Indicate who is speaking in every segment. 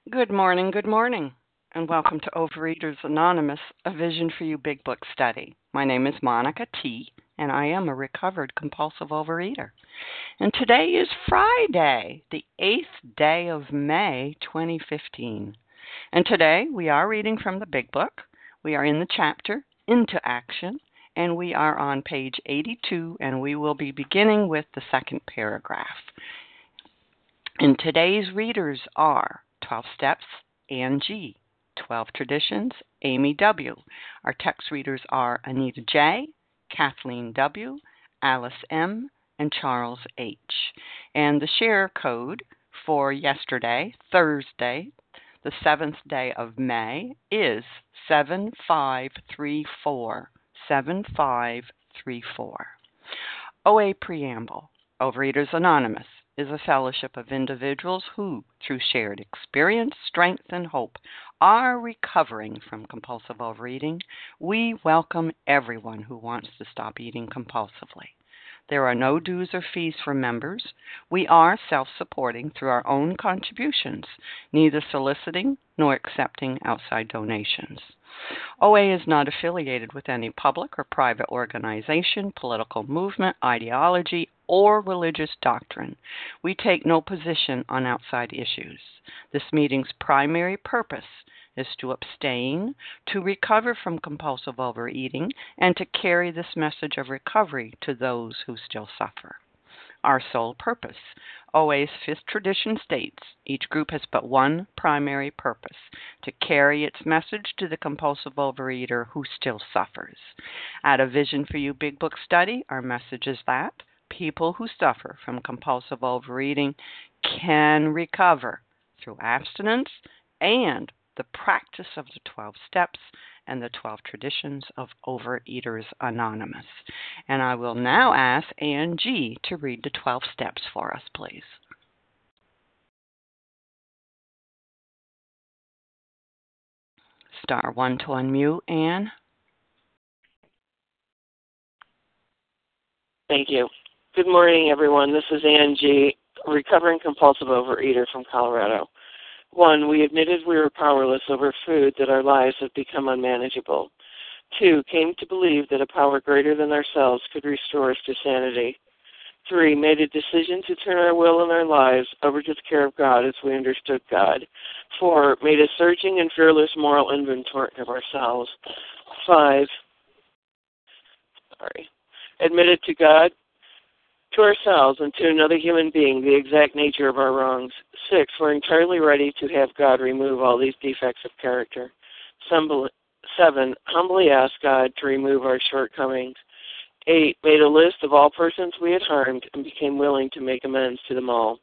Speaker 1: Good morning, and welcome to Overeaters Anonymous, a Vision for You Big Book study. My name is Monica T., and I am a recovered compulsive overeater. And today is Friday, the 8th day of May, 2015. And today we are reading from the Big Book. We are in the chapter Into Action, and we are on page 82, and we will be beginning with the second paragraph. And today's readers are 12 Steps, Ann G., 12 Traditions, Amy W. Our text readers are Anita J., Kathleen W., Alice M., and Charles H. And the share code for yesterday, Thursday, the 7th day of May, is 7534. 7534. OA Preamble. Overeaters Anonymous is a fellowship of individuals who, through shared experience, strength, and hope, are recovering from compulsive overeating. We welcome everyone who wants to stop eating compulsively. There are no dues or fees for members. We are self-supporting through our own contributions, neither soliciting nor accepting outside donations. OA is not affiliated with any public or private organization, political movement, ideology, or religious doctrine. We take no position on outside issues. This meeting's primary purpose is to abstain, to recover from compulsive overeating, and to carry this message of recovery to those who still suffer. Our sole purpose. OA's fifth tradition states each group has but one primary purpose, to carry its message to the compulsive overeater who still suffers. At a Vision for You Big Book study, our message is that people who suffer from compulsive overeating can recover through abstinence and the practice of the 12 steps and the 12 traditions of Overeaters Anonymous. And I will now ask Ann G. to read the 12 steps for us, please. Star 1 to unmute, Ann.
Speaker 2: Thank you. Good morning, everyone. This is Ann G., a recovering compulsive overeater from Colorado. 1, we admitted we were powerless over food, that our lives had become unmanageable. 2, came to believe that a power greater than ourselves could restore us to sanity. 3, made a decision to turn our will and our lives over to the care of God as we understood God. 4, made a searching and fearless moral inventory of ourselves. 5, admitted to God, to ourselves, and to another human being the exact nature of our wrongs. 6, we're entirely ready to have God remove all these defects of character. 7, humbly ask God to remove our shortcomings. 8, made a list of all persons we had harmed and became willing to make amends to them all.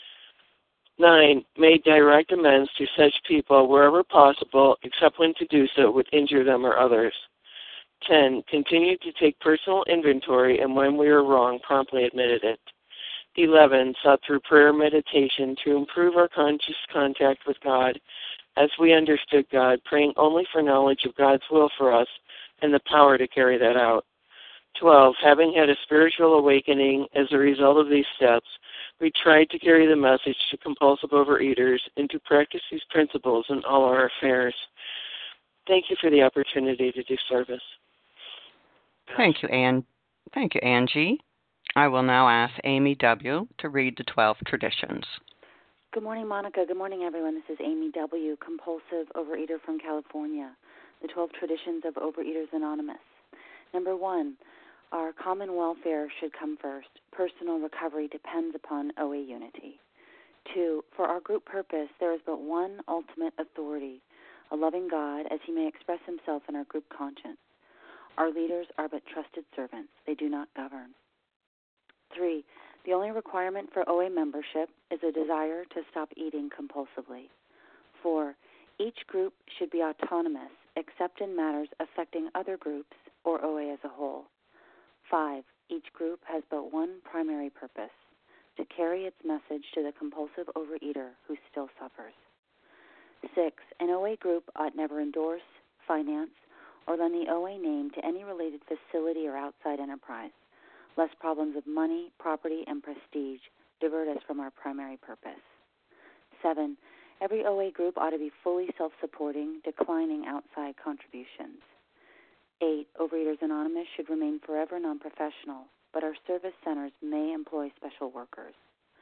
Speaker 2: 9, made direct amends to such people wherever possible, except when to do so would injure them or others. 10, continued to take personal inventory, and when we were wrong, promptly admitted it. 11, sought through prayer meditation to improve our conscious contact with God as we understood God, praying only for knowledge of God's will for us and the power to carry that out. 12, having had a spiritual awakening as a result of these steps, we tried to carry the message to compulsive overeaters and to practice these principles in all our affairs. Thank you for the opportunity to do service.
Speaker 1: Thank you, Ann. Thank you, Angie. I will now ask Amy W. to read the 12 traditions.
Speaker 3: Good morning, Monica. Good morning, everyone. This is Amy W., compulsive overeater from California. The 12 traditions of Overeaters Anonymous. Number 1, our common welfare should come first. Personal recovery depends upon OA unity. 2, for our group purpose, there is but one ultimate authority, a loving God, as he may express himself in our group conscience. Our leaders are but trusted servants. They do not govern. 3, the only requirement for OA membership is a desire to stop eating compulsively. 4, each group should be autonomous, except in matters affecting other groups or OA as a whole. 5, each group has but one primary purpose, to carry its message to the compulsive overeater who still suffers. 6, an OA group ought never endorse, finance, or lend the OA name to any related facility or outside enterprise, lest problems of money, property, and prestige divert us from our primary purpose. 7, Every OA group ought to be fully self-supporting, declining outside contributions. 8. Overeaters Anonymous should remain forever non-professional, but our service centers may employ special workers.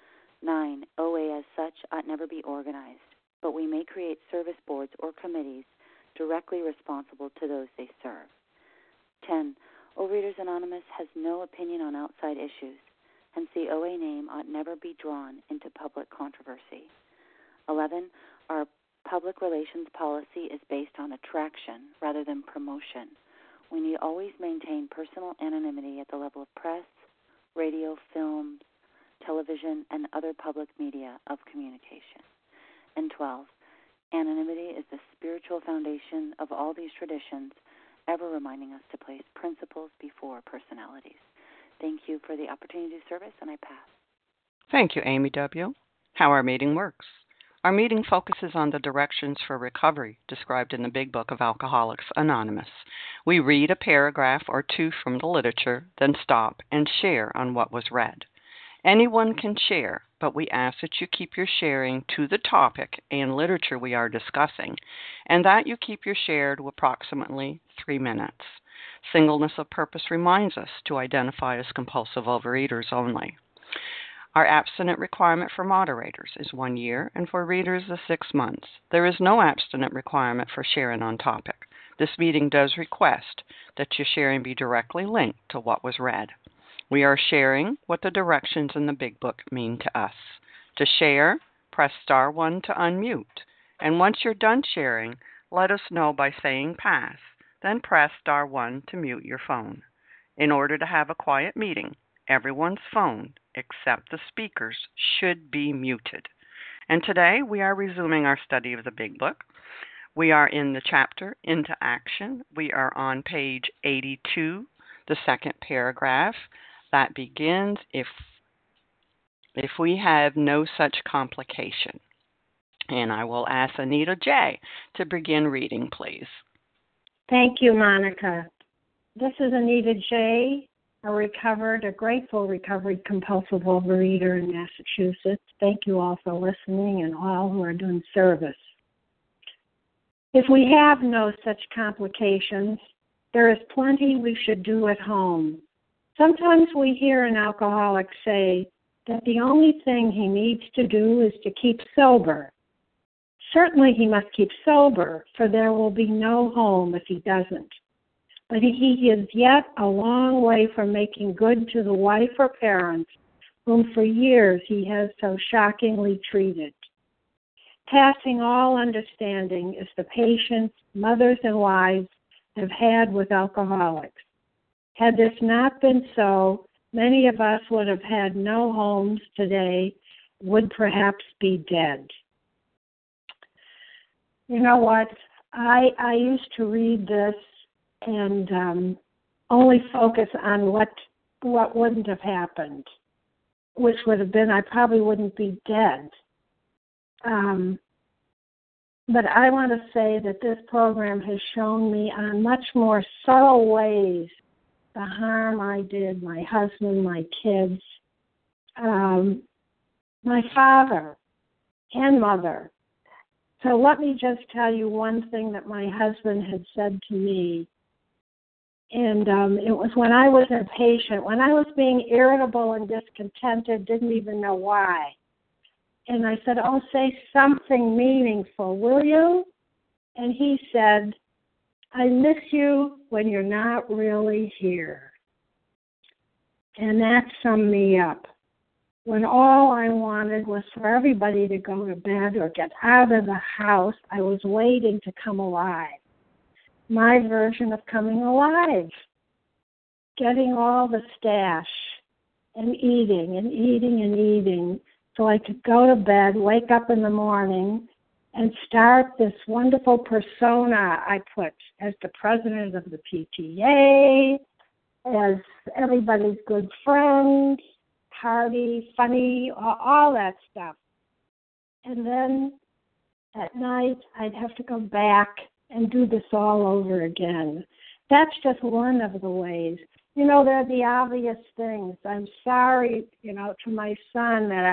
Speaker 3: 9. OA as such ought never be organized, but we may create service boards or committees directly responsible to those they serve. 10. Overeaters Anonymous has no opinion on outside issues, hence the OA name ought never be drawn into public controversy. 11. Our public relations policy is based on attraction rather than promotion. We need always maintain personal anonymity at the level of press, radio, films, television, and other public media of communication. And 12. Anonymity is the spiritual foundation of all these traditions, ever reminding us to place principles before personalities. Thank you for the opportunity to service, and I pass.
Speaker 1: Thank you, Amy W. How our meeting works. Our meeting focuses on the directions for recovery described in the Big Book of Alcoholics Anonymous. We read a paragraph or two from the literature, then stop and share on what was read. Anyone can share, but we ask that you keep your sharing to the topic and literature we are discussing, and that you keep your share to approximately 3 minutes. Singleness of purpose reminds us to identify as compulsive overeaters only. Our abstinent requirement for moderators is 1 year, and for readers is 6 months. There is no abstinent requirement for sharing on topic. This meeting does request that your sharing be directly linked to what was read. We are sharing what the directions in the Big Book mean to us. To share, press star 1 to unmute, and once you're done sharing, let us know by saying pass, then press star 1 to mute your phone. In order to have a quiet meeting, everyone's phone, except the speaker's, should be muted. And today we are resuming our study of the Big Book. We are in the chapter Into Action. We are on page 82, the second paragraph. That begins, if we have no such complication. And I will ask Anita J. to begin reading, please.
Speaker 4: Thank you, Monica. This is Anita J., a grateful recovered compulsive overeater in Massachusetts. Thank you all for listening and all who are doing service. If we have no such complications, there is plenty we should do at home. Sometimes we hear an alcoholic say that the only thing he needs to do is to keep sober. Certainly he must keep sober, for there will be no home if he doesn't. But he is yet a long way from making good to the wife or parents whom for years he has so shockingly treated. Passing all understanding is the patience mothers and wives have had with alcoholics. Had this not been so, many of us would have had no homes today, would perhaps be dead. You know what? I used to read this and only focus on what wouldn't have happened, which would have been I probably wouldn't be dead. But I want to say that this program has shown me on much more subtle ways the harm I did, my husband, my kids, my father and mother. So let me just tell you one thing that my husband had said to me. And it was when I was impatient, when I was being irritable and discontented, didn't even know why. And I said, oh, say something meaningful, will you? And he said, I miss you when you're not really here. And that summed me up. When all I wanted was for everybody to go to bed or get out of the house, I was waiting to come alive. My version of coming alive. Getting all the stash and eating and eating and eating so I could go to bed, wake up in the morning, and start this wonderful persona I put as the president of the PTA, as everybody's good friend, hearty, funny, all that stuff. And then at night, I'd have to go back and do this all over again. That's just one of the ways. You know, they're the obvious things. I'm sorry, to my son that I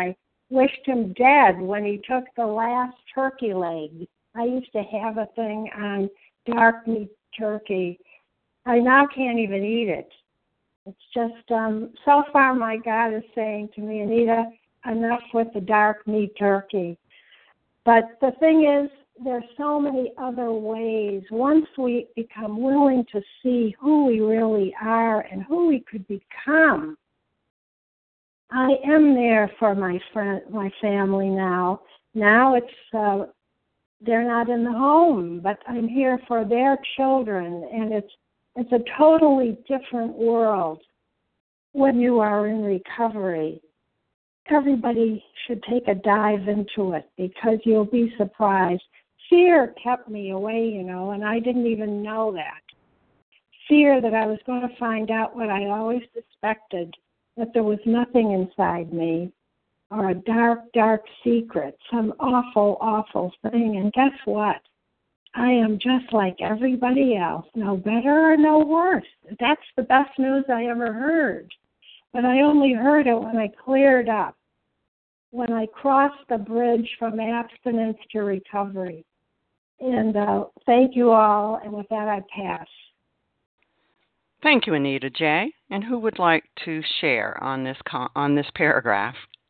Speaker 4: wished him dead when he took the last turkey leg. I used to have a thing on dark meat turkey. I now can't even eat it. It's just, so far my God is saying to me, Anita, enough with the dark meat turkey. But the thing is, there's so many other ways. Once we become willing to see who we really are and who we could become, I am there for my family now. Now it's they're not in the home, but I'm here for their children, and it's a totally different world when you are in recovery. Everybody should take a dive into it because you'll be surprised. Fear kept me away, and I didn't even know that. Fear that I was going to find out what I always suspected, that there was nothing inside me, or a dark, dark secret, some awful, awful thing. And guess what? I am just like everybody else, no better or no worse. That's the best news I ever heard. But I only heard it when I cleared up, when I crossed the bridge from abstinence to recovery. And thank you all, and with that I pass.
Speaker 1: Thank you, Anita J. And who would like to share on this paragraph?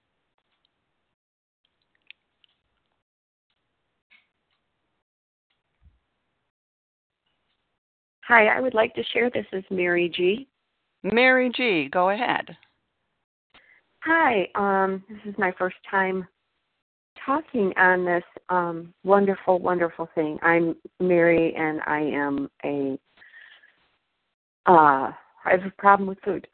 Speaker 5: Hi, I would like to share. This is Mary G.
Speaker 1: Mary G., go ahead.
Speaker 5: Hi, this is my first time talking on this wonderful, wonderful thing. I'm Mary, and I am I have a problem with food.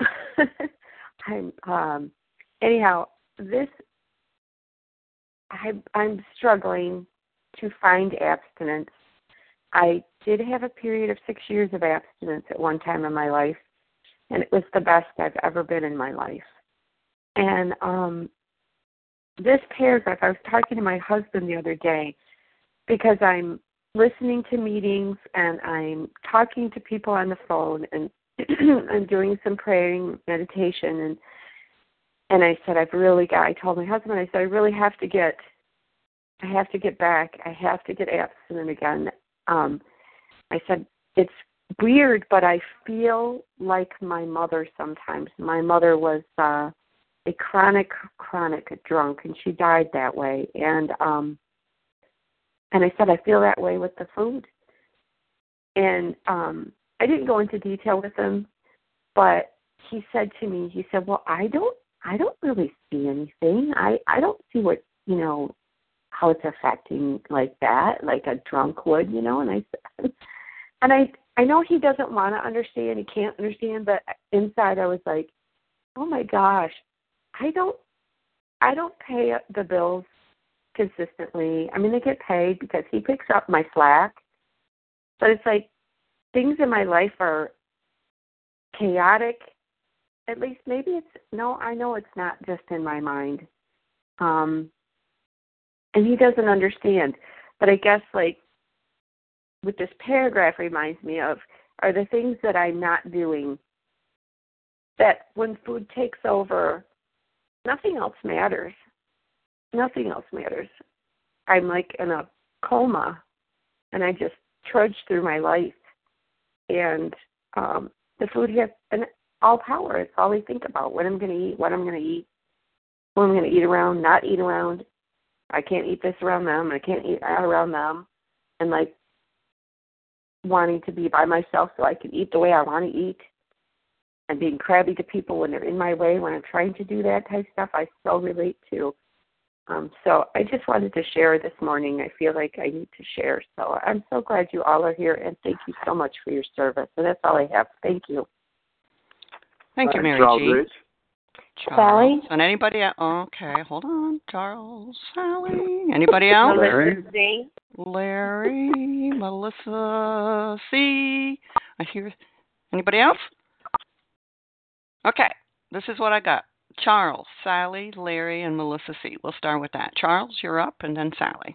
Speaker 5: I'm struggling to find abstinence. I did have a period of 6 years of abstinence at one time in my life, and it was the best I've ever been in my life. And this paragraph, I was talking to my husband the other day because I'm listening to meetings and I'm talking to people on the phone and I'm doing some praying, meditation, and I said, I told my husband, I said, I really have to get back. I have to get abstinent again. I said, it's weird, but I feel like my mother sometimes. My mother was a chronic drunk, and she died that way. And I said, I feel that way with the food. And I didn't go into detail with him, but he said to me, well, I don't really see anything. I don't see what, how it's affecting like that, like a drunk would, and I said, and I know he doesn't want to understand, he can't understand, but inside I was like, oh my gosh, I don't pay the bills consistently. I mean, they get paid because he picks up my slack, but it's like things in my life are chaotic. At least maybe I know it's not just in my mind. And he doesn't understand. But I guess like what this paragraph reminds me of are the things that I'm not doing, that when food takes over, nothing else matters. Nothing else matters. I'm like in a coma, and I just trudge through my life. And the food has all power. It's all I think about, what I'm going to eat, what I'm going to eat, who I'm going to eat around, not eat around. I can't eat this around them. I can't eat that around them. And like wanting to be by myself so I can eat the way I want to eat, and being crabby to people when they're in my way when I'm trying to do that type of stuff, I so relate to. So I just wanted to share this morning. I feel like I need to share. So I'm so glad you all are here, and thank you so much for your service. And that's all I have. Thank you.
Speaker 1: Thank you, Mary G.
Speaker 5: Sally?
Speaker 1: And anybody else? Okay, hold on. Charles, Sally. Anybody else? Larry, Melissa C. I hear. Anybody else? Okay, this is what I got. Charles, Sally, Larry, and Melissa C. We'll start with that. Charles, you're up, and then Sally.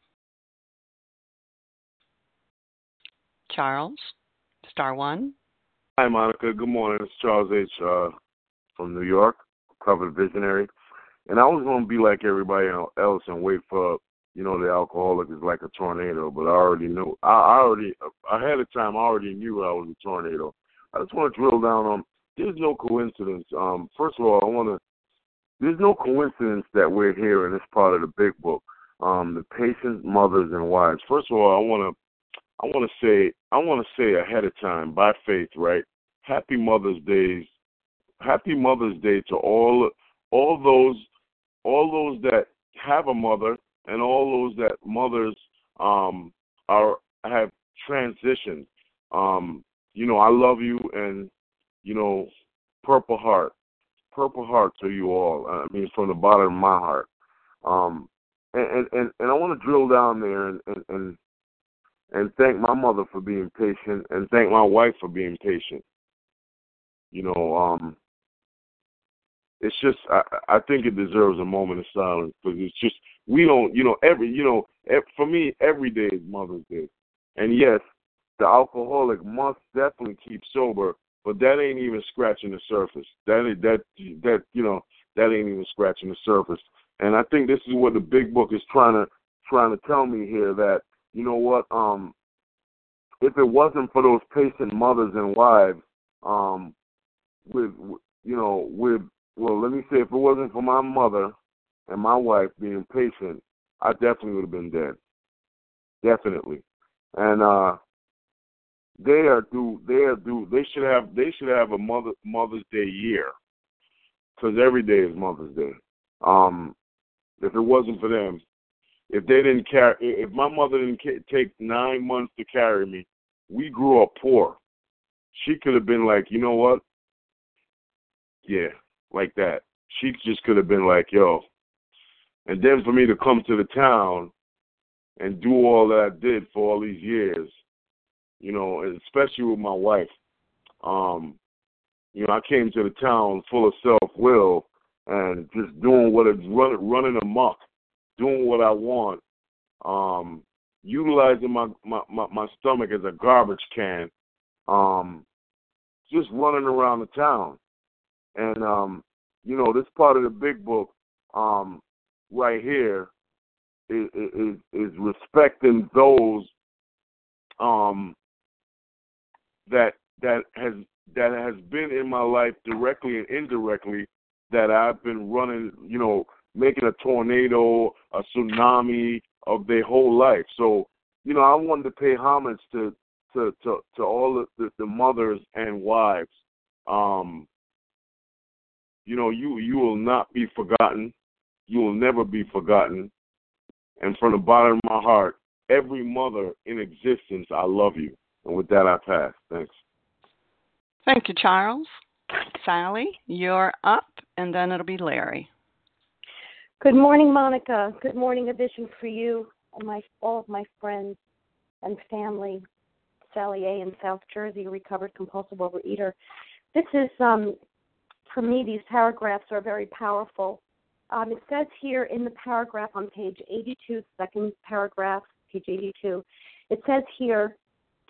Speaker 1: Charles, star one.
Speaker 6: Hi, Monica. Good morning. It's Charles H. From New York, covered visionary. And I was going to be like everybody else and wait for, the alcoholic is like a tornado, but I already knew. Ahead of time, I already knew I was a tornado. I just want to drill down on, there's no coincidence. First of all, there's no coincidence that we're here in this part of the big book. The patients, mothers, and wives. First of all, I want to say ahead of time, by faith, right? Happy Mother's Day. Happy Mother's Day to all those that have a mother and all those that mothers have transitioned. I love you, and Purple Heart to you all. I mean, from the bottom of my heart. And I want to drill down there and thank my mother for being patient and thank my wife for being patient. It's just I think it deserves a moment of silence because it's just we don't for me every day is Mother's Day, and yes, the alcoholic must definitely keep sober, but that ain't even scratching the surface. That ain't even scratching the surface. And I think this is what the big book is trying to tell me here, that if it wasn't for those patient mothers and wives, let me say, if it wasn't for my mother and my wife being patient, I definitely would have been dead. Definitely. And they should have a Mother's Day year, because every day is Mother's Day. If it wasn't for them, if my mother didn't take 9 months to carry me, we grew up poor. She could have been like, you know what? Yeah, like that. She just could have been like, yo. And then for me to come to the town and do all that I did for all these years, and especially with my wife, I came to the town full of self-will and just doing what it's running amok, doing what I want, utilizing my stomach as a garbage can, just running around the town. And, this part of the big book right here is respecting those that has been in my life directly and indirectly, that I've been running, making a tornado, a tsunami of their whole life. So, I wanted to pay homage to all the mothers and wives. You will not be forgotten. You will never be forgotten. And from the bottom of my heart, every mother in existence, I love you. And with that, I pass. Thanks.
Speaker 1: Thank you, Charles. Sally, you're up, and then it'll be Larry.
Speaker 7: Good morning, Monica. Good morning, a vision for you and all of my friends and family. Sally A. in South Jersey, recovered compulsive overeater. This is, for me, these paragraphs are very powerful. It says here in the paragraph on page 82, second paragraph, page 82, it says here,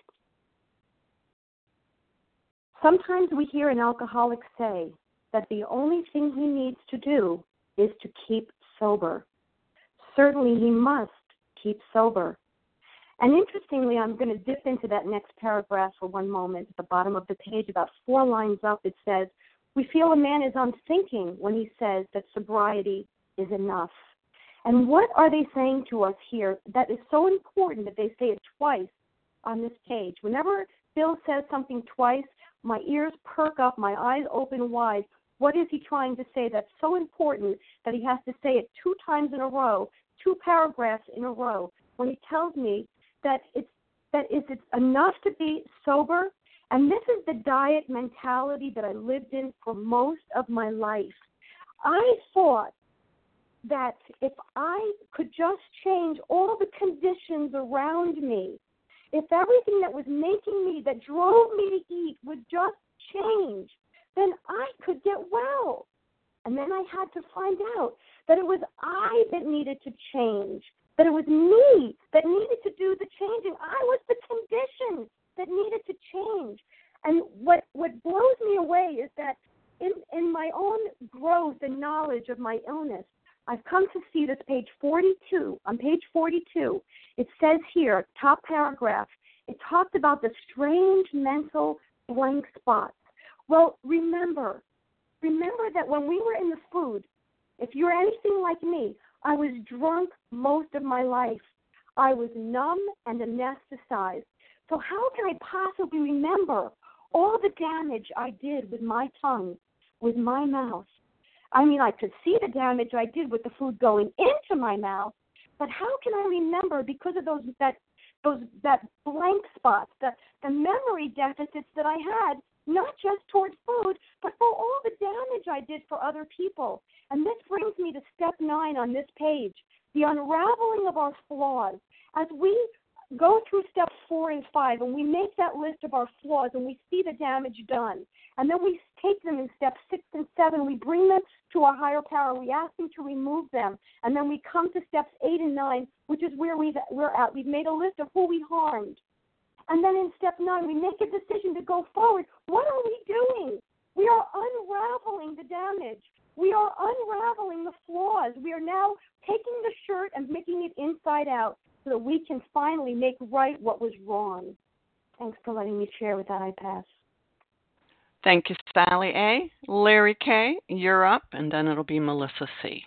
Speaker 7: sometimes we hear an alcoholic say that the only thing he needs to do is to keep sober. Certainly he must keep sober. And interestingly, I'm going to dip into that next paragraph for one moment. At the bottom of the page, about 4 lines up, it says, we feel a man is unthinking when he says that sobriety is enough. And what are they saying to us here that is so important that they say it twice on this page? Whenever Bill says something twice, my ears perk up, my eyes open wide. What is he trying to say that's so important that he has to say it 2 times in a row, 2 paragraphs in a row, when he tells me that it's enough to be sober? And this is the diet mentality that I lived in for most of my life. I thought that if I could just change all the conditions around me, if everything that was making me, that drove me to eat would just change, then I could get well. And then I had to find out that it was I that needed to change, that it was me that needed to do the changing. I was the condition that needed to change. And what blows me away is that in my own growth and knowledge damage of my illness, I've come to see this page 42. On page 42, it says here, top paragraph, it talks about the strange mental blank spots. Well, remember that when we were in the food, if you're anything like me, I was drunk most of my life. I was numb and anesthetized. So how can I possibly remember all the damage I did with my tongue, with my mouth? I mean, I could see the damage I did with the food going into my mouth, but how can I remember because of that blank spots, the memory deficits that I had, not just towards food, but for all the damage I did for other people. And this brings me to step 9 on this page, the unraveling of our flaws. As we go through steps 4 and 5, and we make that list of our flaws, and we see the damage done, and then we take them in steps 6 and 7, we bring them to our higher power, we ask them to remove them, and then we come to steps 8 and 9, which is where we're at. We've made a list of who we harmed. And then in step 9, we make a decision to go forward. What are we doing? We are unraveling the damage. We are unraveling the flaws. We are now taking the shirt and making it inside out so that we can finally make right what was wrong. Thanks for letting me share with that. I pass.
Speaker 1: Thank you, Sally A. Larry K., you're up, and then it'll be Melissa C.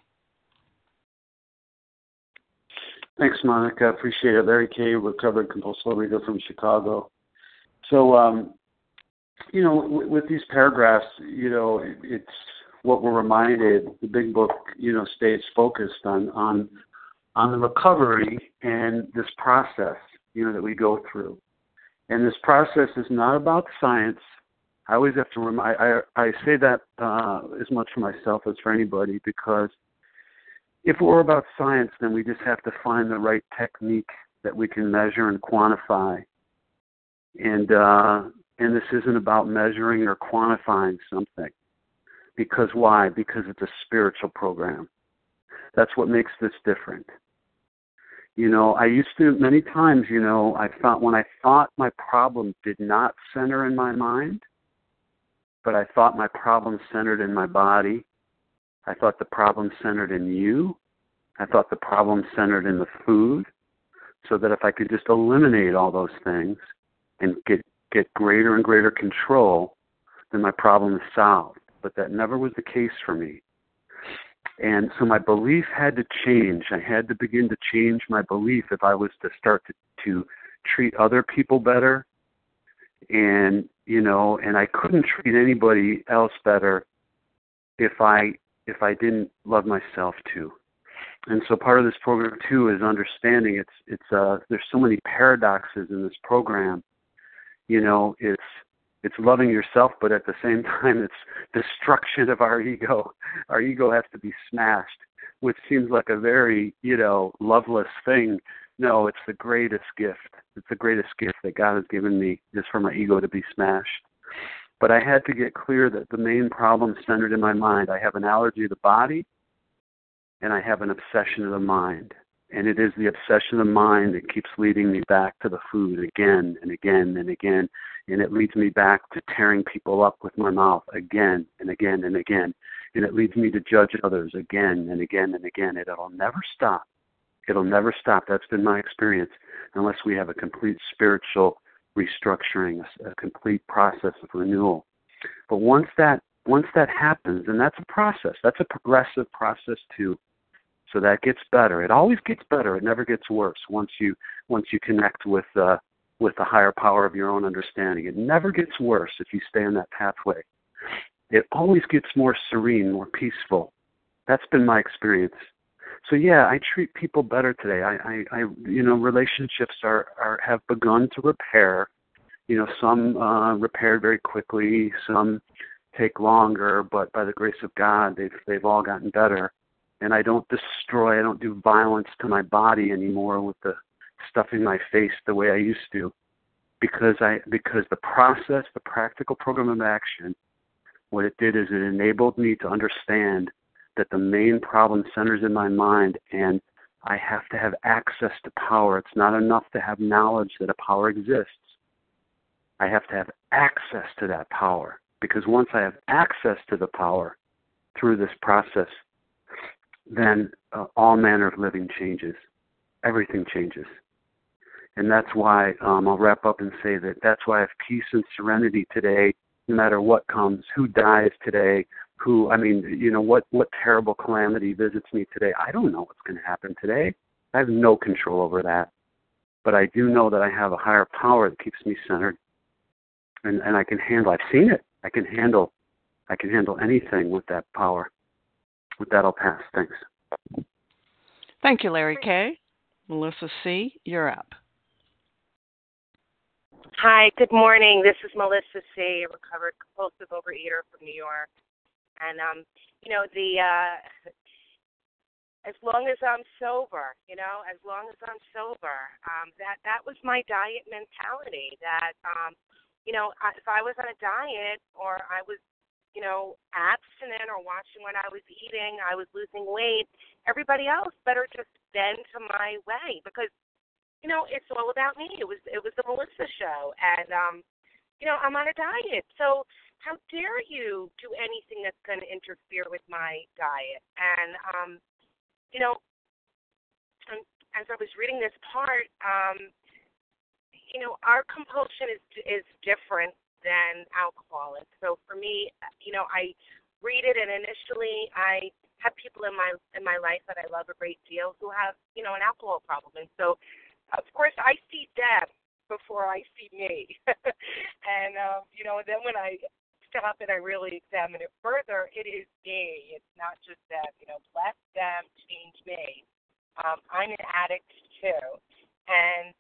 Speaker 8: Thanks, Monica. I appreciate it. Larry K., recovered compulsive reader from Chicago. So, with these paragraphs, it's what we're reminded. The big book, stays focused on the recovery and this process, that we go through. And this process is not about science. I always have to I say that as much for myself as for anybody, because if it were about science, then we just have to find the right technique that we can measure and quantify. And this isn't about measuring or quantifying something. Because why? Because it's a spiritual program. That's what makes this different. I used to, many times, I thought when I thought my problem did not center in my mind, but I thought my problem centered in my body, I thought the problem centered in you, I thought the problem centered in the food, so that if I could just eliminate all those things and get greater and greater control, then my problem is solved. But that never was the case for me. And so my belief had to change. I had to begin to change my belief if I was to start to treat other people better. And, and I couldn't treat anybody else better if I didn't love myself too. And so part of this program too is understanding there's so many paradoxes in this program. It's loving yourself, but at the same time, it's destruction of our ego. Our ego has to be smashed, which seems like a very, loveless thing. No, it's the greatest gift. It's the greatest gift that God has given me, is for my ego to be smashed. But I had to get clear that the main problem centered in my mind. I have an allergy of the body, and I have an obsession of the mind. And it is the obsession of the mind that keeps leading me back to the food again and again and again. And it leads me back to tearing people up with my mouth again and again and again. And it leads me to judge others again and again and again. And it'll never stop. It'll never stop. That's been my experience, unless we have a complete spiritual restructuring, a complete process of renewal. But once that happens, and that's a process. That's a progressive process too. So that gets better. It always gets better. It never gets worse once you connect with the higher power of your own understanding. It never gets worse if you stay on that pathway. It always gets more serene, more peaceful. That's been my experience. So yeah, I treat people better today. I relationships have begun to repair. Some repaired very quickly, some take longer, but by the grace of God, they've all gotten better. And I don't do violence to my body anymore with the stuffing my face the way I used to, because the process, the practical program of action, what it did is it enabled me to understand that the main problem centers in my mind, and I have to have access to power. It's not enough to have knowledge that a power exists. I have to have access to that power, because once I have access to the power through this process, then all manner of living changes. Everything changes. And that's why I'll wrap up and say that's why I have peace and serenity today, no matter what comes, who dies today, what terrible calamity visits me today. I don't know what's going to happen today. I have no control over that. But I do know that I have a higher power that keeps me centered. And I can handle, I've seen it. I can handle anything with that power. With that, I'll pass. Thanks.
Speaker 1: Thank you, Larry K. Melissa C., you're up.
Speaker 9: Hi, good morning. This is Melissa C., a recovered compulsive overeater from New York. And, as long as I'm sober, that was my diet mentality. That, if I was on a diet or I was, abstinent or watching what I was eating, I was losing weight, everybody else better just bend to my way because, it's all about me. It was the Melissa show. And, I'm on a diet. So how dare you do anything that's going to interfere with my diet? And, as I was reading this part, our compulsion is different than alcoholics. So for me, I read it, and initially I have people in my life that I love a great deal who have, an alcohol problem. And so, of course, I see them before I see me. And, then when I stop and I really examine it further, it is me. It's not just them. Bless them, change me. I'm an addict too. And,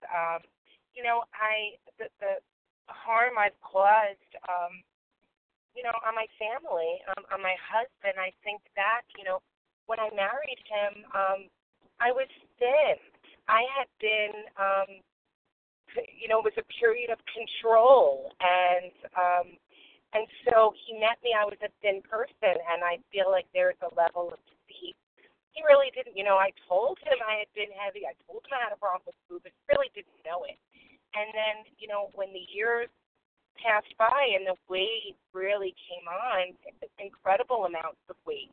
Speaker 9: the harm I've caused, on my family, on my husband, I think back, when I married him, I was thin. I had been, it was a period of control, and so he met me. I was a thin person, and I feel like there's a level of deceit. He really didn't, I told him I had been heavy. I told him I had a problem with food, but really didn't know it. And then, when the years passed by and the weight really came on, incredible amounts of weight,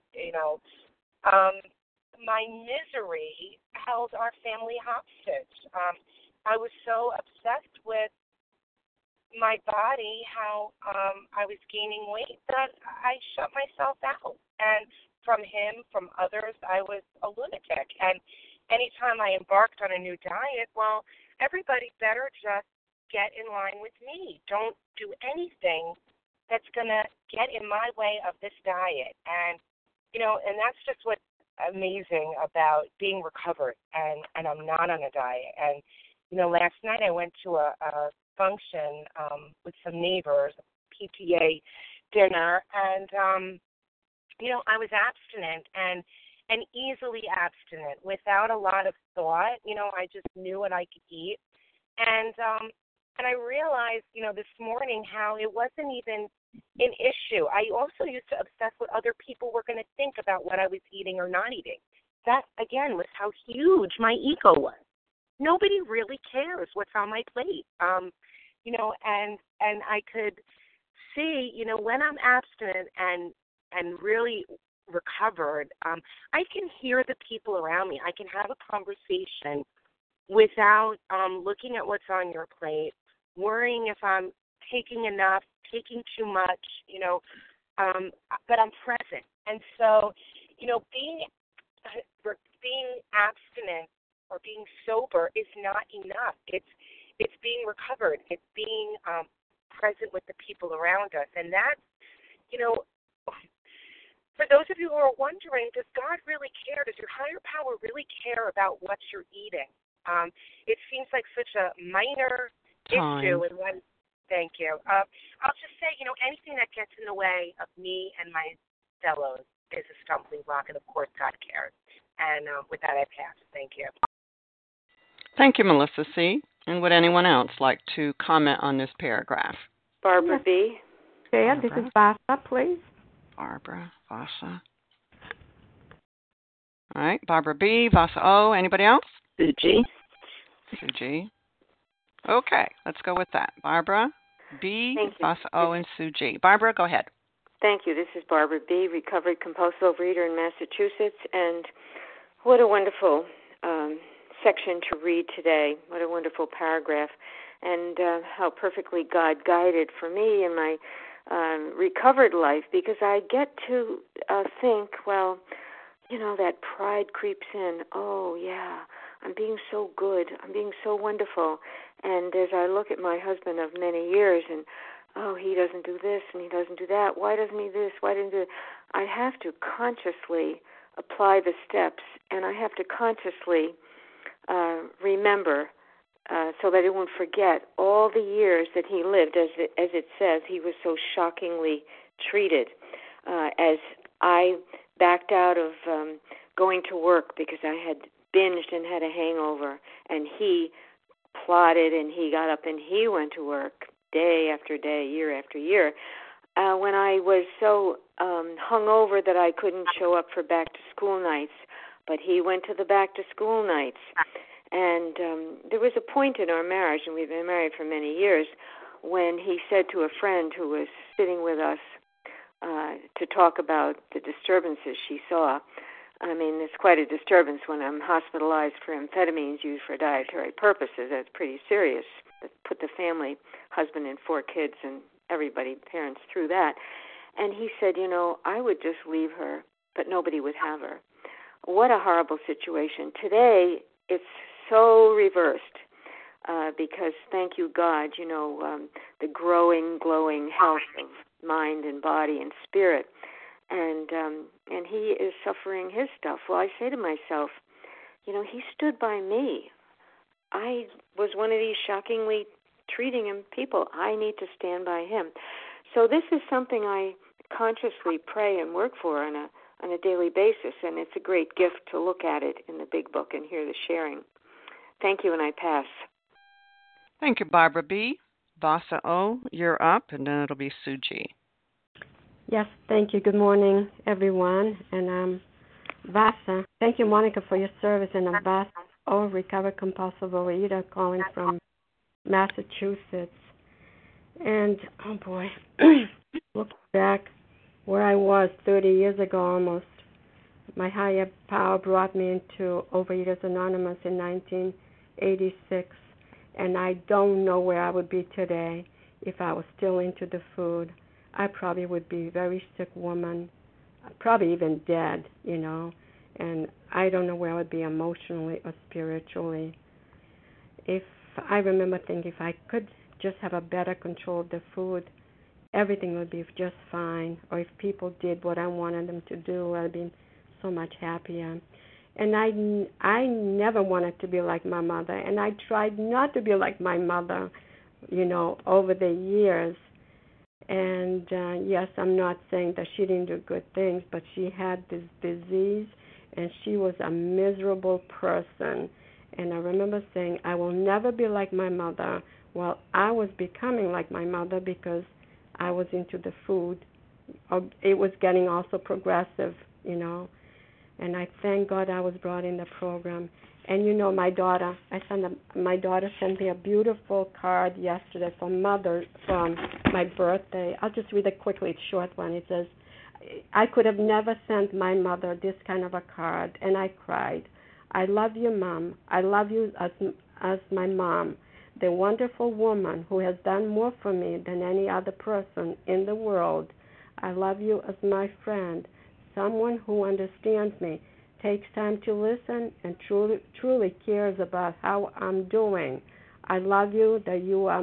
Speaker 9: my misery held our family hostage. I was so obsessed with my body, how I was gaining weight, that I shut myself out. And from him, from others, I was a lunatic. And anytime I embarked on a new diet, well, everybody better just get in line with me. Don't do anything that's going to get in my way of this diet. And, and that's just what's amazing about being recovered, and I'm not on a diet. And, last night I went to a function with some neighbors, PTA dinner, and, I was abstinent and easily abstinent without a lot of thought. I just knew what I could eat. And I realized, this morning how it wasn't even an issue. I also used to obsess what other people were going to think about what I was eating or not eating. That, again, was how huge my ego was. Nobody really cares what's on my plate. And I could see, when I'm abstinent and really recovered, I can hear the people around me. I can have a conversation without looking at what's on your plate, worrying if I'm taking enough, taking too much, but I'm present. And so, being abstinent or being sober is not enough. It's being recovered. It's being present with the people around us. And that's, for those of you who are wondering, does God really care? Does your higher power really care about what you're eating? It seems like such a minor issue. And when, thank you. I'll just say, anything that gets in the way of me and my fellows is a stumbling block, and of course God cares. And with that, I pass. Thank you.
Speaker 1: Thank you, Melissa C. And would anyone else like to comment on this paragraph?
Speaker 5: Barbara B.
Speaker 7: Okay, this is Vasa, please.
Speaker 1: Barbara, Vasa. All right, Barbara B, Vasa O. Anybody else?
Speaker 2: Suji.
Speaker 1: Suji. Okay, let's go with that. Barbara B, Vasa O, and Suji. Barbara, go ahead.
Speaker 10: Thank you. This is Barbara B., recovered compulsive overeater in Massachusetts, and what a wonderful section to read today. What a wonderful paragraph, and how perfectly God guided for me in my recovered life, because I get to think, well, you know, that pride creeps in. Oh, yeah, I'm being so good. I'm being so wonderful. And as I look at my husband of many years and, oh, he doesn't do this and he doesn't do that. Why doesn't he this? Why didn't he do that? I have to consciously apply the steps, and I have to consciously remember so that I won't forget all the years that he lived. As it says, he was so shockingly treated. As I backed out of going to work because I had binged and had a hangover, and he plotted and he got up and he went to work day after day, year after year. When I was so hungover that I couldn't show up for back-to-school nights, but he went to the back-to-school nights. And there was a point in our marriage, and we've been married for many years, when he said to a friend who was sitting with us to talk about the disturbances she saw. I mean, it's quite a disturbance when I'm hospitalized for amphetamines used for dietary purposes. That's pretty serious. Put the family, husband and 4 kids and everybody, parents, through that. And he said, you know, I would just leave her, but nobody would have her. What a horrible situation. Today, it's so reversed because, thank you, God, you know, the growing, glowing health of mind and body and spirit. And he is suffering his stuff. Well, I say to myself, you know, he stood by me. I was one of these shockingly treating him people. I need to stand by him. So this is something I consciously pray and work for on a daily basis, and it's a great gift to look at it in the big book and hear the sharing. Thank you, and I pass.
Speaker 1: Thank you, Barbara B. Vasa O., you're up, and then it'll be Sue G.
Speaker 7: Yes, thank you. Good morning, everyone. And Vasa, thank you, Monica, for your service. And I'm Vasa O., recovered compulsive overeater, calling from Massachusetts. And, oh boy, look back where I was 30 years ago almost. My higher power brought me into Overeaters Anonymous in 1986. And I don't know where I would be today if I was still into the food. I probably would be a very sick woman, probably even dead, you know. And I don't know where I would be emotionally or spiritually. If I remember thinking if I could just have a better control of the food, everything would be just fine. Or if people did what I wanted them to do, I'd be so much happier. And I never wanted to be like my mother, and I tried not to be like my mother, you know, over the years. And yes, I'm not saying that she didn't do good things, but she had this disease, and she was a miserable person. And I remember saying, I will never be like my mother. Well, I was becoming like my mother because I was into the food. It was getting also progressive, you know. And I thank God I was brought in the program. And you know, my daughter sent me a beautiful card yesterday from my birthday. I'll just read it quickly. It's a short one. It says, I could have never sent my mother this kind of a card, and I cried. I love you, Mom. I love you as my mom, the wonderful woman who has done more for me than any other person in the world. I love you as my friend, someone who understands me, takes time to listen, and truly cares about how I'm doing. I love you that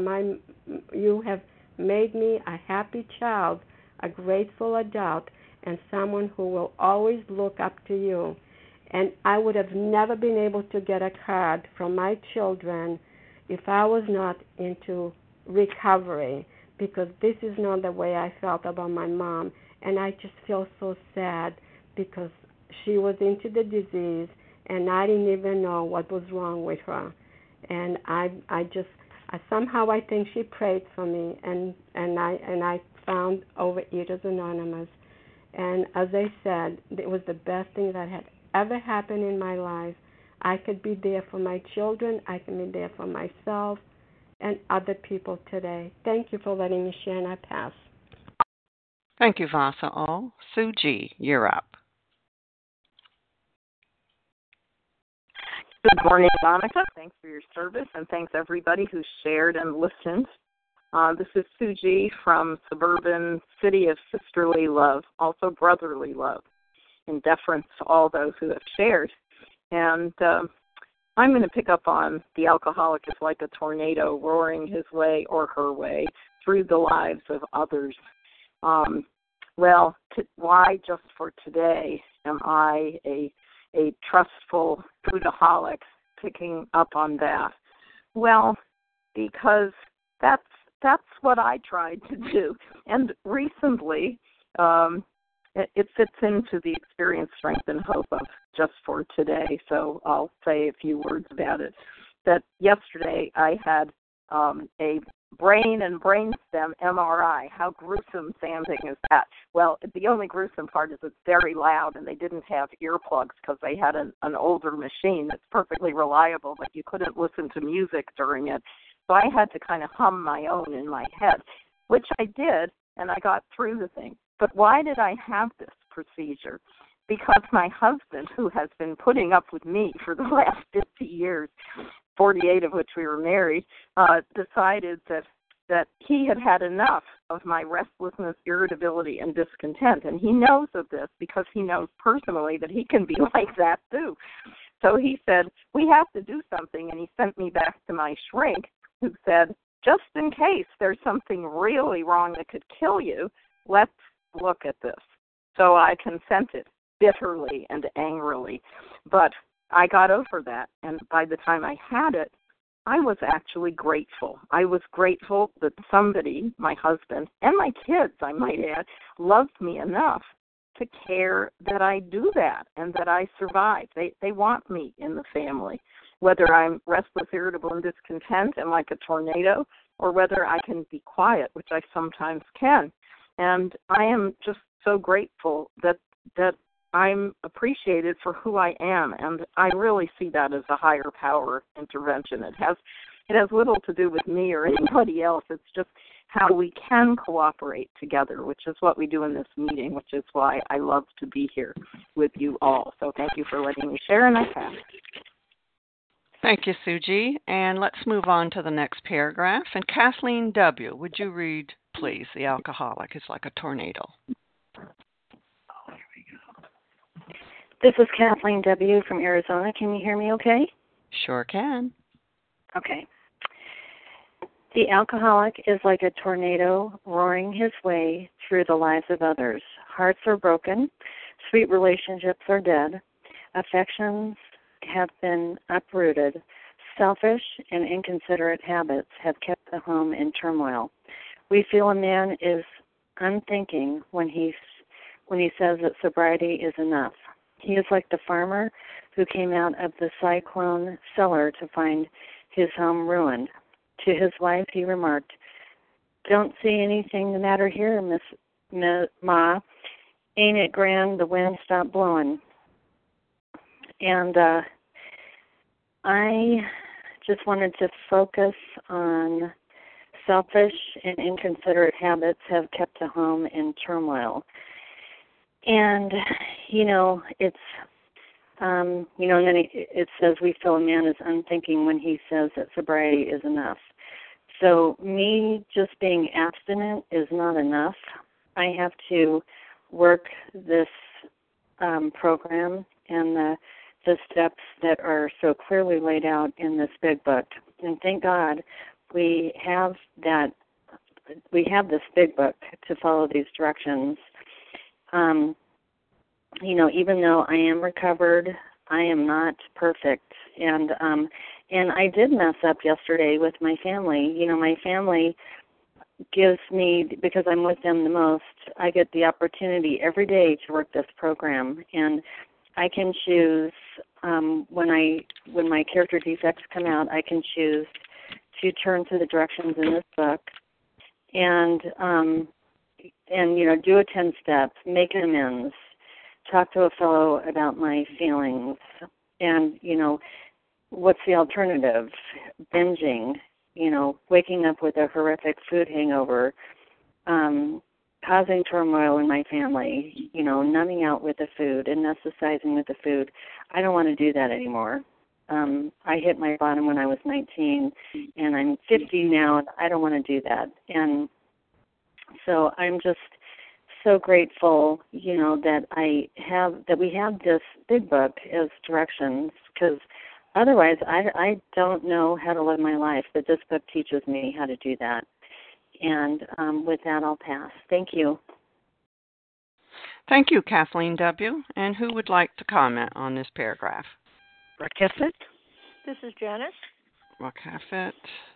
Speaker 7: you have made me a happy child, a grateful adult, and someone who will always look up to you. And I would have never been able to get a card from my children if I was not into recovery, because this is not the way I felt about my mom. And I just feel so sad because she was into the disease, and I didn't even know what was wrong with her. And I somehow I think she prayed for me, and I found Overeaters Anonymous. And as I said, it was the best thing that had ever happened in my life. I could be there for my children. I can be there for myself and other people today. Thank you for letting me share, and I pass.
Speaker 1: Thank you, Vasa O. Sue G., you're up.
Speaker 11: Good morning, Monica. Thanks for your service, and thanks everybody who shared and listened. This is Sue G. from suburban city of sisterly love, also brotherly love, in deference to all those who have shared. And I'm going to pick up on the alcoholic is like a tornado roaring his way or her way through the lives of others. Why just for today am I a trustful foodaholic picking up on that? Well, because that's what I tried to do. And recently, it fits into the experience, strength, and hope of just for today. So I'll say a few words about it. That yesterday I had a brain and brainstem MRI. How gruesome sounding is that? Well, the only gruesome part is it's very loud, and they didn't have earplugs because they had an older machine that's perfectly reliable, but you couldn't listen to music during it. So I had to kind of hum my own in my head, which I did, and I got through the thing. But why did I have this procedure? Because my husband, who has been putting up with me for the last 50 years, 48 of which we were married, decided that he had had enough of my restlessness, irritability, and discontent. And he knows of this because he knows personally that he can be like that too. So he said, we have to do something, and he sent me back to my shrink, who said, just in case there's something really wrong that could kill you, let's look at this. So I consented bitterly and angrily, but I got over that, and by the time I had it, I was actually grateful. I was grateful that somebody, my husband, and my kids, I might add, loved me enough to care that I do that and that I survive. They want me in the family, whether I'm restless, irritable, and discontent and like a tornado, or whether I can be quiet, which I sometimes can. And I am just so grateful that I'm appreciated for who I am, and I really see that as a higher power intervention. It has little to do with me or anybody else. It's just how we can cooperate together, which is what we do in this meeting, which is why I love to be here with you all. So thank you for letting me share, and I pass.
Speaker 1: Thank you, Suji. And let's move on to the next paragraph. And Kathleen W., would you read, please? The alcoholic is like a tornado.
Speaker 7: This is Kathleen W. from Arizona. Can you hear me okay?
Speaker 1: Sure can.
Speaker 7: Okay. The alcoholic is like a tornado roaring his way through the lives of others. Hearts are broken. Sweet relationships are dead. Affections have been uprooted. Selfish and inconsiderate habits have kept the home in turmoil. We feel a man is unthinking when he says that sobriety is enough. He is like the farmer who came out of the cyclone cellar to find his home ruined. To his wife, he remarked, "Don't see anything the matter here, Miss Ma. Ain't it grand the wind stopped blowing?" And I just wanted to focus on selfish and inconsiderate habits have kept the home in turmoil. And, it's, and then it says we feel a man is unthinking when he says that sobriety is enough. So me just being abstinent is not enough. I have to work this program and the steps that are so clearly laid out in this big book. And thank God we have this big book to follow these directions. Even though I am recovered, I am not perfect. And I did mess up yesterday with my family. My family gives me, because I'm with them the most, I get the opportunity every day to work this program. And I can choose, when my character defects come out, I can choose to turn to the directions in this book and do a 10 steps, make amends, talk to a fellow about my feelings, and, what's the alternative? Binging, waking up with a horrific food hangover,
Speaker 3: causing turmoil in my family, numbing out with the food, anesthetizing with the food. I don't want to do that anymore. I hit my bottom when I was 19, and I'm 50 now, and I don't want to do that. And so I'm just so grateful, that we have this big book as directions, because otherwise I don't know how to live my life, but this book teaches me how to do that. And with that, I'll pass. Thank you.
Speaker 1: Thank you, Kathleen W. And who would like to comment on this paragraph?
Speaker 12: Rakefet. This is Janice.
Speaker 1: Rakefet.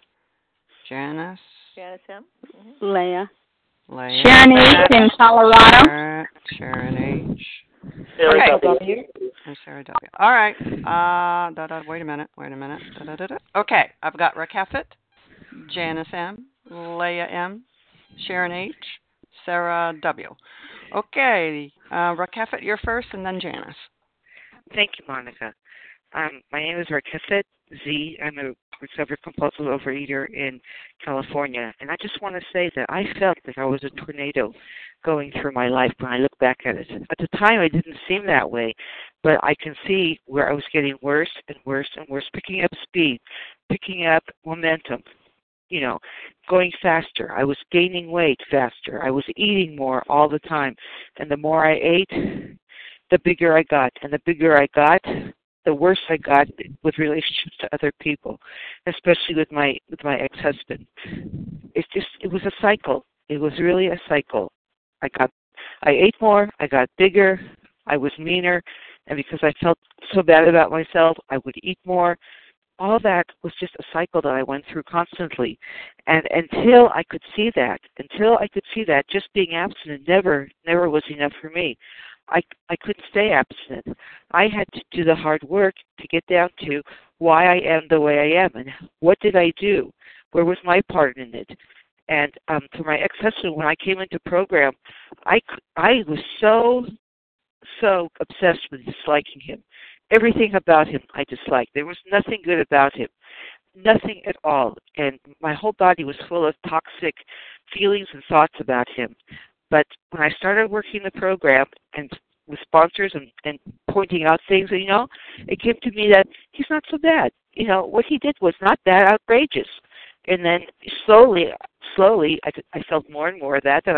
Speaker 1: Janice.
Speaker 12: Janice M. Mm-hmm.
Speaker 13: Leah.
Speaker 1: Sharon
Speaker 13: H. in Colorado.
Speaker 1: Sharon H.
Speaker 2: Sarah W.
Speaker 1: And Sarah W. All right. Wait a minute. Okay, I've got Rakefet, Janice M., Leah M., Sharon H., Sarah W. Okay, Rakefet, you're first, and then Janice.
Speaker 14: Thank you, Monica. My name is Rakefet Z. I'm a recovered compulsive overeater in California, and I just want to say that I felt that I was a tornado going through my life when I look back at it. At the time, it didn't seem that way, but I can see where I was getting worse and worse and worse, picking up speed, picking up momentum, going faster. I was gaining weight faster. I was eating more all the time, and the more I ate, the bigger I got, and the bigger I got, the worse I got with relationships to other people, especially with my ex-husband. It was a cycle. It was really a cycle. I ate more, I got bigger, I was meaner, and because I felt so bad about myself, I would eat more. All that was just a cycle that I went through constantly. And until I could see that, just being abstinent never was enough for me. I couldn't stay abstinent. I had to do the hard work to get down to why I am the way I am and what did I do? Where was my part in it? And for my ex-husband, when I came into program, I was so obsessed with disliking him. Everything about him I disliked. There was nothing good about him. Nothing at all. And my whole body was full of toxic feelings and thoughts about him. But when I started working the program and with sponsors and pointing out things, it came to me that he's not so bad. What he did was not that outrageous. And then slowly, I felt more and more of that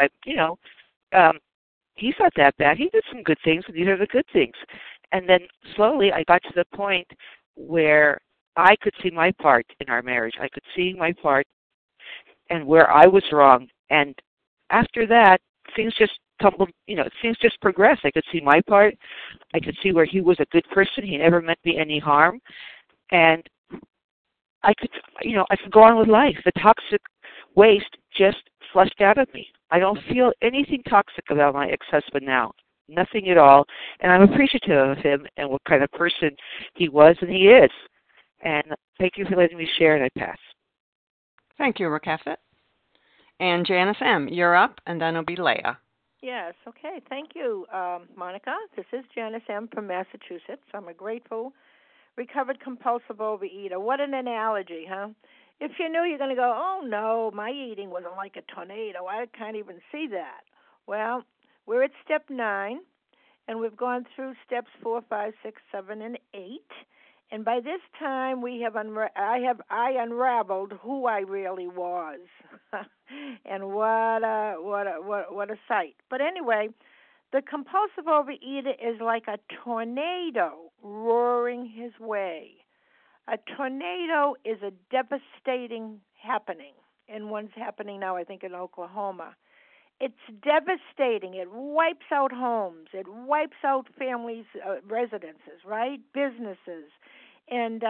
Speaker 14: he's not that bad. He did some good things, and these are the good things. And then slowly I got to the point where I could see my part in our marriage. I could see my part and where I was wrong. And after that, things just tumbled, things just progressed. I could see my part. I could see where he was a good person. He never meant me any harm. And I could go on with life. The toxic waste just flushed out of me. I don't feel anything toxic about my ex-husband now. Nothing at all. And I'm appreciative of him and what kind of person he was and he is. And thank you for letting me share, and I pass.
Speaker 1: Thank you, Rakefet. And Janice M., you're up, and then it'll be Leah.
Speaker 12: Yes, okay. Thank you, Monica. This is Janice M. from Massachusetts. I'm a grateful, recovered compulsive overeater. What an analogy, huh? If you knew, you're going to go, oh, no, my eating wasn't like a tornado. I can't even see that. Well, we're at step 9, and we've gone through steps 4, 5, 6, 7, and 8. And by this time, I unraveled who I really was, and what a sight. But anyway, the compulsive overeater is like a tornado roaring his way. A tornado is a devastating happening, and one's happening now, I think, in Oklahoma. It's devastating. It wipes out homes. It wipes out families' residences, right? Businesses. And,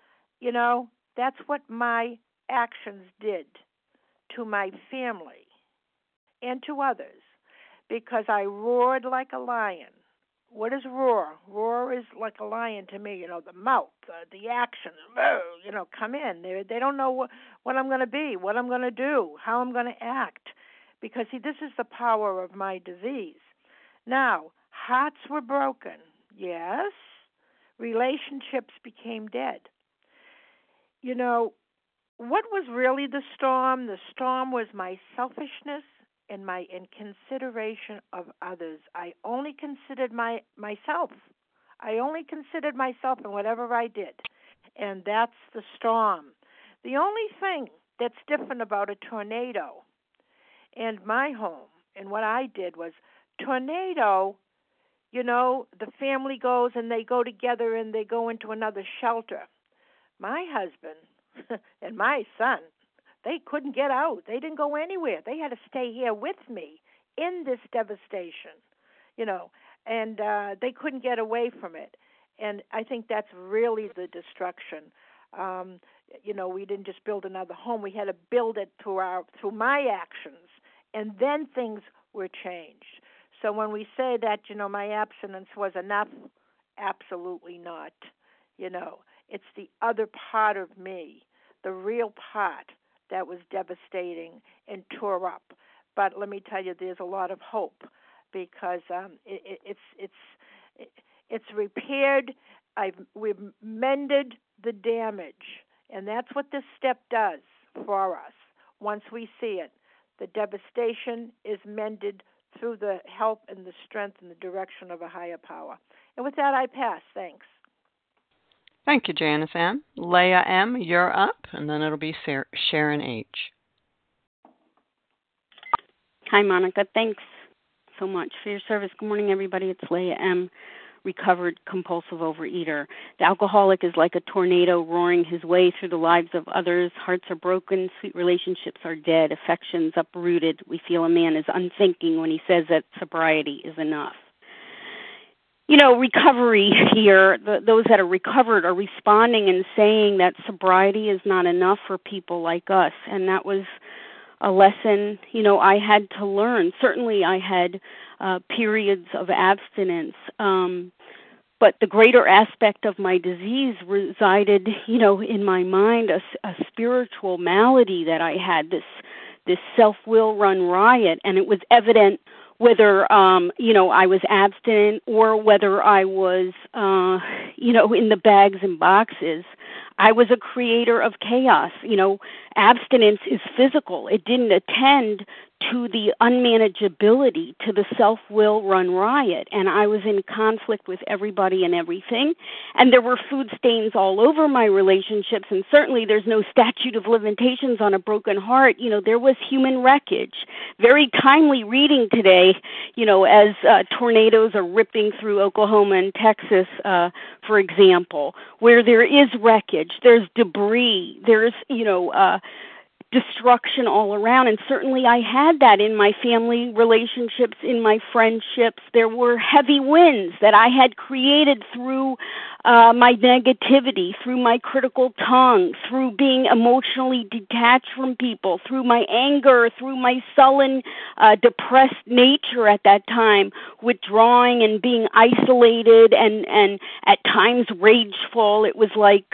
Speaker 12: that's what my actions did to my family and to others, because I roared like a lion. What is roar? Roar is like a lion to me, the mouth, the actions, come in. They don't know what I'm going to be, what I'm going to do, how I'm going to act. Because, see, this is the power of my disease. Now, hearts were broken, yes. Relationships became dead. What was really the storm? The storm was my selfishness in consideration of others. I only considered myself. I only considered myself in whatever I did. And that's the storm. The only thing that's different about a tornado and my home and what I did was tornado, the family goes and they go together and they go into another shelter. My husband and my son, they couldn't get out. They didn't go anywhere. They had to stay here with me in this devastation, and they couldn't get away from it. And I think that's really the destruction. We didn't just build another home. We had to build it through my actions, and then things were changed. So when we say that, my abstinence was enough, absolutely not. It's the other part of me, the real part that was devastating and tore up. But let me tell you, there's a lot of hope because it's repaired. We've mended the damage, and that's what this step does for us. Once we see it, the devastation is mended through the help and the strength and the direction of a higher power. And with that, I pass. Thanks.
Speaker 1: Thank you, Janice M. Leah M., you're up, and then it'll be Sharon H.
Speaker 13: Hi, Monica. Thanks so much for your service. Good morning, everybody. It's Leah M., recovered compulsive overeater. The alcoholic is like a tornado roaring his way through the lives of others. Hearts are broken, sweet relationships are dead, affections uprooted. We feel a man is unthinking when he says that sobriety is enough. Recovery here, those that are recovered are responding and saying that sobriety is not enough for people like us. And that was a lesson, I had to learn. Certainly I had periods of abstinence, but the greater aspect of my disease resided, in my mind, a spiritual malady that I had, this self-will run riot, and it was evident whether, I was abstinent or whether I was, in the bags and boxes. I was a creator of chaos. Abstinence is physical. It didn't attend to the unmanageability, to the self-will run riot. And I was in conflict with everybody and everything. And there were food stains all over my relationships. And certainly there's no statute of limitations on a broken heart. There was human wreckage. Very timely reading today, as tornadoes are ripping through Oklahoma and Texas, for example, where there is wreckage, there's debris, there's, destruction all around. And certainly I had that in my family relationships, in my friendships. There were heavy winds that I had created through my negativity, through my critical tongue, through being emotionally detached from people, through my anger, through my sullen, depressed nature at that time, withdrawing and being isolated and at times rageful. It was like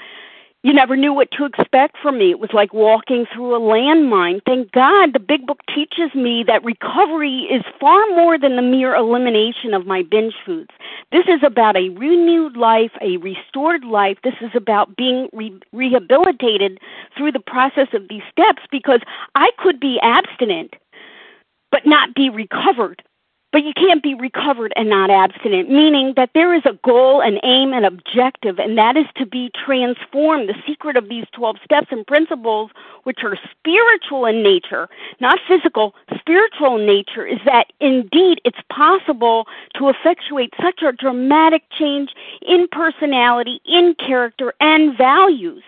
Speaker 13: you never knew what to expect from me. It was like walking through a landmine. Thank God the Big Book teaches me that recovery is far more than the mere elimination of my binge foods. This is about a renewed life, a restored life. This is about being rehabilitated through the process of these steps, because I could be abstinent but not be recovered. But you can't be recovered and not abstinent, meaning that there is a goal, an aim, an objective, and that is to be transformed. The secret of these 12 steps and principles, which are spiritual in nature, not physical, spiritual in nature, is that indeed it's possible to effectuate such a dramatic change in personality, in character, and values.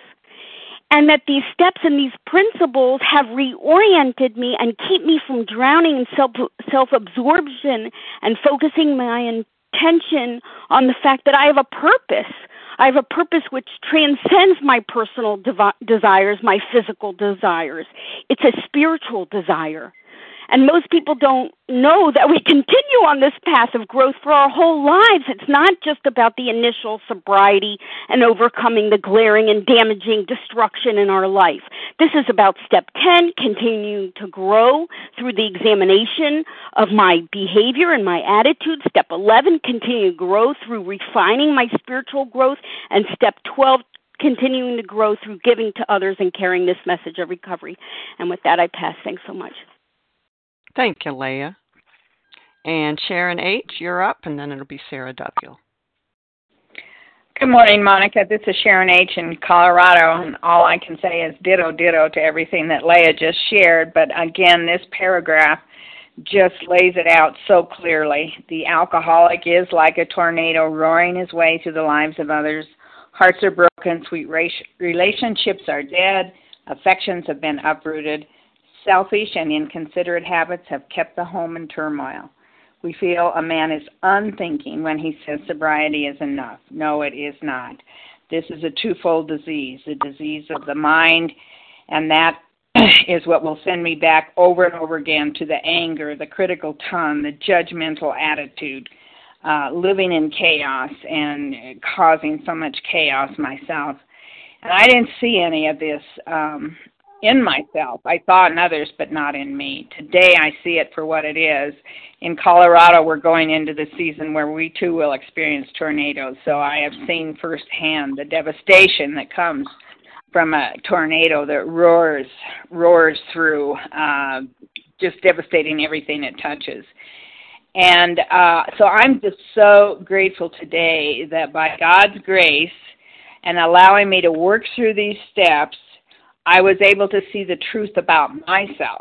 Speaker 13: And that these steps and these principles have reoriented me and keep me from drowning in self-absorption and focusing my attention on the fact that I have a purpose. I have a purpose which transcends my personal desires, my physical desires. It's a spiritual desire. And most people don't know that we continue on this path of growth for our whole lives. It's not just about the initial sobriety and overcoming the glaring and damaging destruction in our life. This is about step 10, continuing to grow through the examination of my behavior and my attitude. Step 11, continue to grow through refining my spiritual growth. And step 12, continuing to grow through giving to others and carrying this message of recovery. And with that, I pass. Thanks so much.
Speaker 1: Thank you, Leah. And Sharon H., you're up, and then it'll be Sarah W.
Speaker 15: Good morning, Monica. This is Sharon H. in Colorado, and all I can say is ditto to everything that Leah just shared. But again, this paragraph just lays it out so clearly. The alcoholic is like a tornado roaring his way through the lives of others. Hearts are broken, sweet relationships are dead, affections have been uprooted. Selfish and inconsiderate habits have kept the home in turmoil. We feel a man is unthinking when he says sobriety is enough. No, it is not. This is a twofold disease, the disease of the mind, and that is what will send me back over and over again to the anger, the critical tongue, the judgmental attitude, living in chaos and causing so much chaos myself. And I didn't see any of this in myself. I saw it in others, but not in me. Today I see it for what it is. In Colorado, we're going into the season where we too will experience tornadoes. So I have seen firsthand the devastation that comes from a tornado that roars through, just devastating everything it touches. And so I'm just so grateful today that by God's grace and allowing me to work through these steps, I was able to see the truth about myself.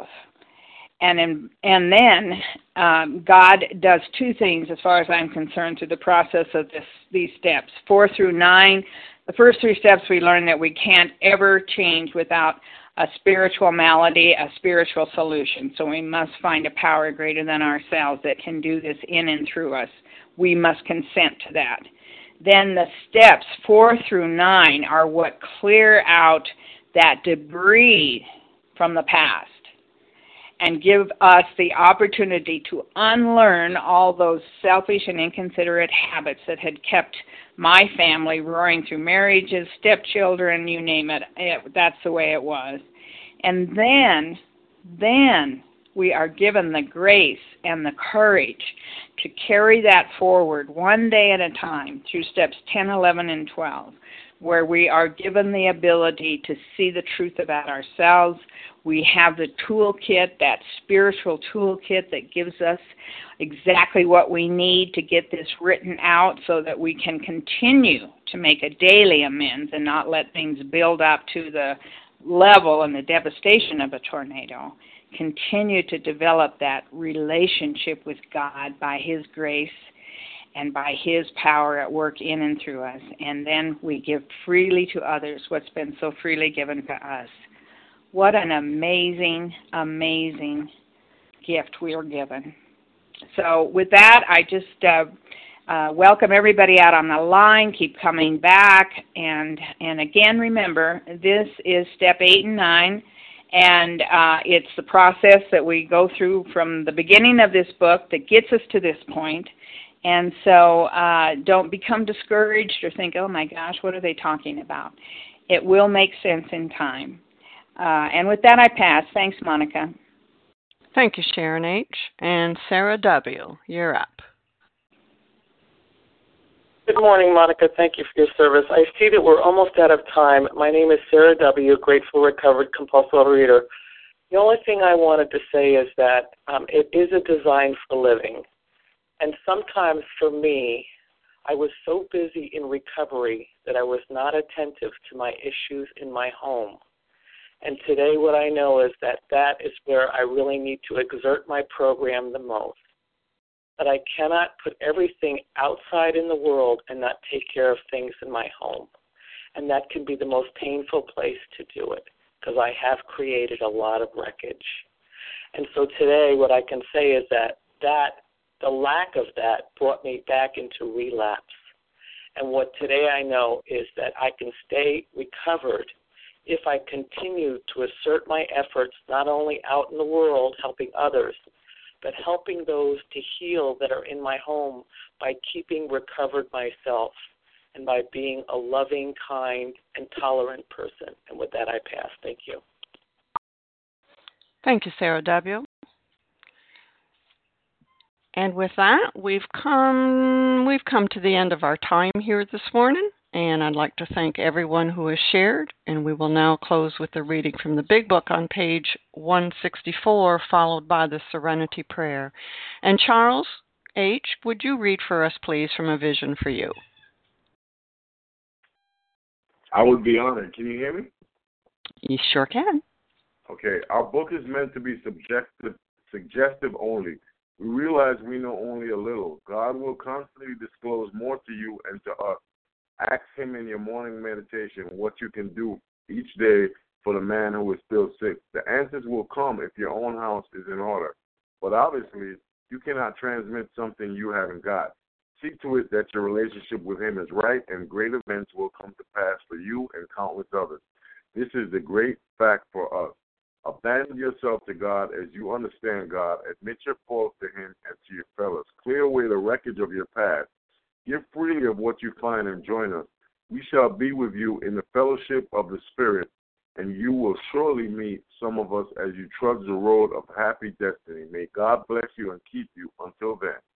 Speaker 15: And then God does two things as far as I'm concerned through the process of these steps. 4 through 9, the first 3 steps we learn that we can't ever change without a spiritual malady, a spiritual solution. So we must find a power greater than ourselves that can do this in and through us. We must consent to that. Then the steps 4 through 9 are what clear out that debris from the past and give us the opportunity to unlearn all those selfish and inconsiderate habits that had kept my family roaring through marriages, stepchildren, you name it. That's the way it was. And then we are given the grace and the courage to carry that forward one day at a time through steps 10, 11, and 12, where we are given the ability to see the truth about ourselves. We have the toolkit, that spiritual toolkit that gives us exactly what we need to get this written out so that we can continue to make a daily amends and not let things build up to the level and the devastation of a tornado. Continue to develop that relationship with God by His grace and by His power at work in and through us. And then we give freely to others what's been so freely given to us. What an amazing, amazing gift we are given. So with that, I just welcome everybody out on the line. Keep coming back. And again, remember, this is step 8 and 9. And it's the process that we go through from the beginning of this book that gets us to this point. And so don't become discouraged or think, oh my gosh, what are they talking about? It will make sense in time. And with that, I pass. Thanks, Monica.
Speaker 1: Thank you, Sharon H. And Sarah W., you're up.
Speaker 2: Good morning, Monica. Thank you for your service. I see that we're almost out of time. My name is Sarah W., grateful, recovered, compulsive overeater. The only thing I wanted to say is that it is a design for living. And sometimes for me, I was so busy in recovery that I was not attentive to my issues in my home. And today what I know is that that is where I really need to exert my program the most. That I cannot put everything outside in the world and not take care of things in my home. And that can be the most painful place to do it because I have created a lot of wreckage. And so today what I can say is that the lack of that brought me back into relapse. And what today I know is that I can stay recovered if I continue to assert my efforts not only out in the world helping others, but helping those to heal that are in my home by keeping recovered myself and by being a loving, kind, and tolerant person. And with that, I pass. Thank you.
Speaker 1: Thank you, Sarah W. And with that, we've come to the end of our time here this morning. And I'd like to thank everyone who has shared, and we will now close with the reading from the Big Book on page 164, followed by the Serenity Prayer. And Charles H., would you read for us, please, from A Vision for You?
Speaker 6: I would be honored. Can you hear me?
Speaker 1: You sure can.
Speaker 6: Okay. Our book is meant to be suggestive only. We realize we know only a little. God will constantly disclose more to you and to us. Ask him in your morning meditation what you can do each day for the man who is still sick. The answers will come if your own house is in order. But obviously, you cannot transmit something you haven't got. See to it that your relationship with him is right, and great events will come to pass for you and countless others. This is the great fact for us. Abandon yourself to God as you understand God. Admit your faults to him and to your fellows. Clear away the wreckage of your past. Give freely of what you find and join us. We shall be with you in the fellowship of the Spirit, and you will surely meet some of us as you trudge the road of happy destiny. May God bless you and keep you until then.